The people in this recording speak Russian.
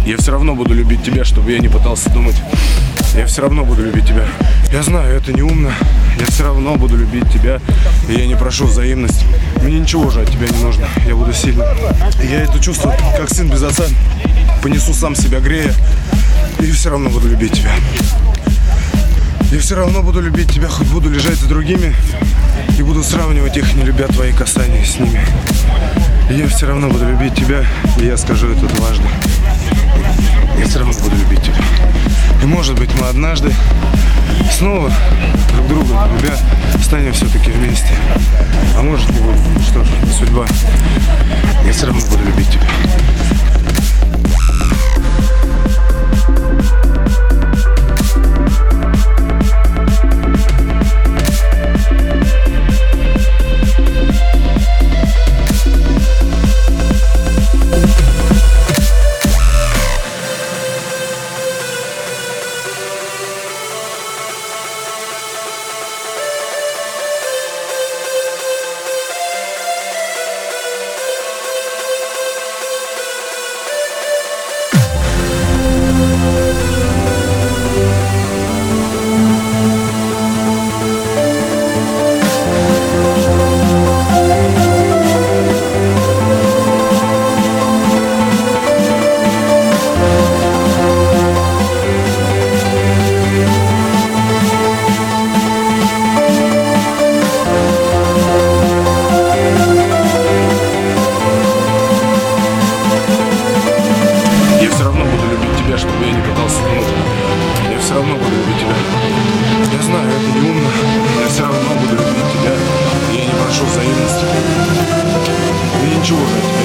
Я все равно буду любить тебя, чтобы я не пытался думать. Я все равно буду любить тебя. Я знаю, это не умно. Я все равно буду любить тебя. И я не прошу взаимность. Мне ничего уже от тебя не нужно. Я буду сильным. И я это чувство, как сын без отца, понесу сам себя грея. И все равно буду любить тебя. Я все равно буду любить тебя, хоть буду лежать за другими. И буду сравнивать их, не любя твои касания с ними. И я все равно буду любить тебя. И я скажу это дважды. Я все равно буду любить тебя. И может быть мы однажды снова друг друга любя станем все-таки вместе. А может не будем. Что ж, судьба. Я все равно буду любить тебя. Чтобы я не пытался думать. Я все равно буду любить тебя. Я знаю, это не умно. Я все равно буду любить тебя. И я не прошу взаимности. Мне ничего же